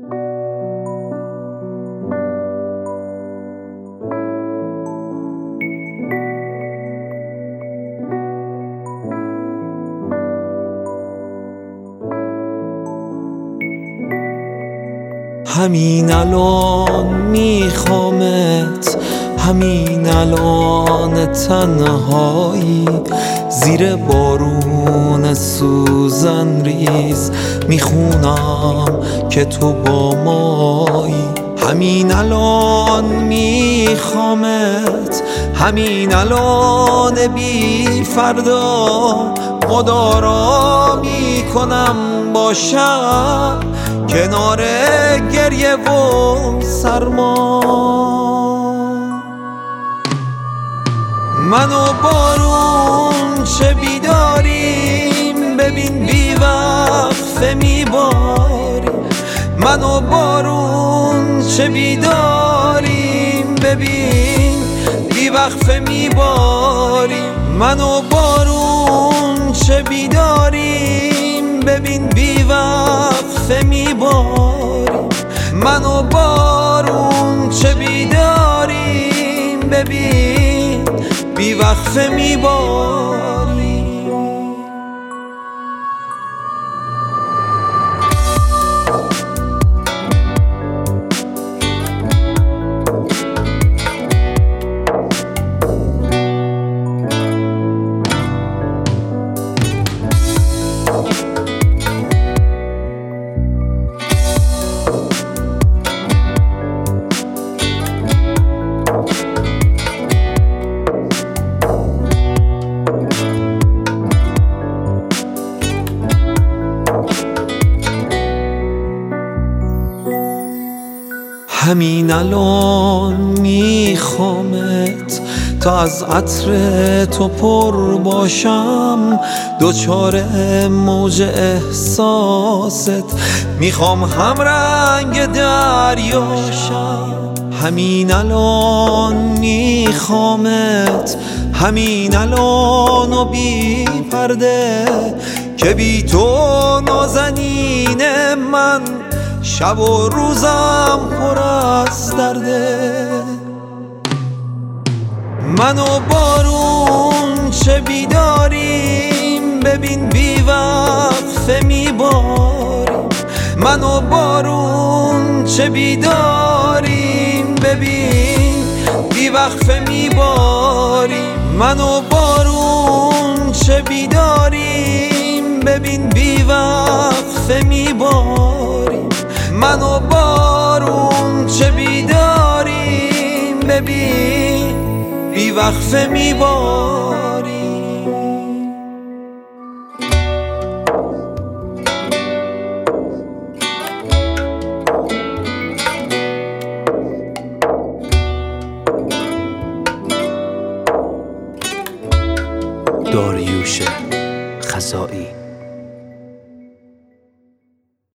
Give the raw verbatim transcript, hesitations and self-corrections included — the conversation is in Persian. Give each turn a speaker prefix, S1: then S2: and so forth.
S1: همین الان میخوامت، همین الان تنهایی زیر بارون سوزن ریز میخونم که تو با مایی. همین الان میخوامت، همین الان بی فردا مدارا میکنم باشم کنار گریه و سرما. من و بارون چه بیداریم، ببین بی وقفه میباریم. من و بارون چه بیداریم، ببین بی وقفه میباریم. من و بارون چه بیداریم، ببین بی وقفه میباریم. من و بارون چه بیداریم، ببین بی وقفه میباریم. همین الان میخوامت تا از عطر تو پر باشم، دوچار موج احساست میخوام هم رنگ دریاشم. همین الان میخوامت، همین الان و بی پرده که بی تو نازنین من شب و روزم پر از درده. من و بارون چه بیداریم، ببین بی وقفه میباریم. من و بارون چه بیداریم، ببین بی وقفه میباریم. من و بارون چه بیداریم، ببین بی وقفه میباریم. من و بارون چه بیداریم، ببین بی وقفه میباریم.
S2: داریوش خزائی.